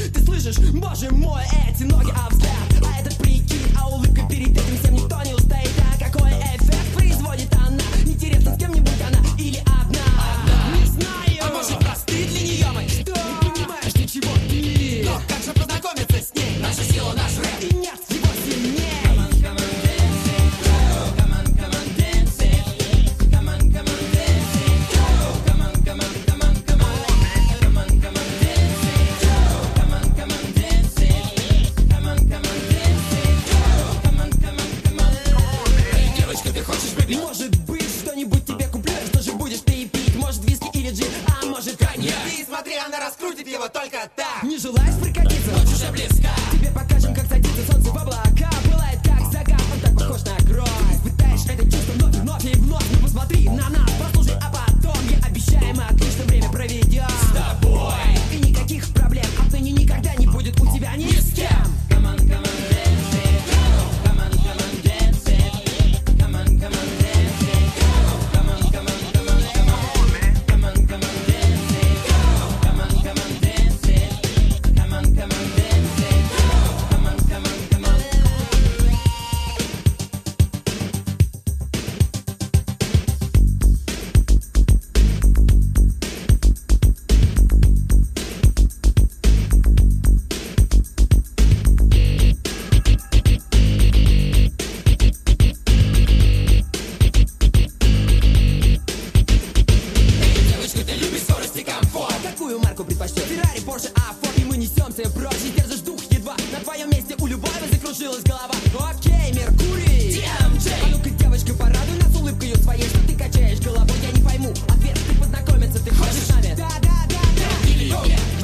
Ты слышишь, боже мой, эти ноги, а взгляд, а этот прикид, а улыбка перед этим всем никто не устоит. А какой эффект производит она? Интересно, с кем-нибудь она или одна? Не знаю. А может, просты для нее мы? Что? Не понимаешь ничего ты. Но как же познакомиться с ней? Наша сила, наш рэп. И нет его сильнее. Может быть, что-нибудь тебе куплю, что же будешь ты пить? Может, виски или джин, а может, коньяк? Ты смотри, она раскрутит его только так. Не желаешь прокатиться? Ночь уже близка. Тебе покажем, как садится солнце в облака. Пылает, как закат, он так похож на кровь. Ты испытаешь это чувство вновь и вновь и вновь. Ну посмотри на нас, послушай, а потом я обещаю, мы отлично время проведем С тобой. И никаких проблем отныне никогда не будет у тебя ни с кем. Какую марку предпочтешь? Феррари, Порше, а Форд, и мы несемся прочь. И держишь дух едва. На твоем месте у любого закружилась голова. Окей, Меркурий, DMJ. А ну-ка, девочка, порадуй нас улыбкой своей. Что ты качаешь головой, я не пойму. Ответ, ты познакомиться, ты хочешь с нами? Да. Или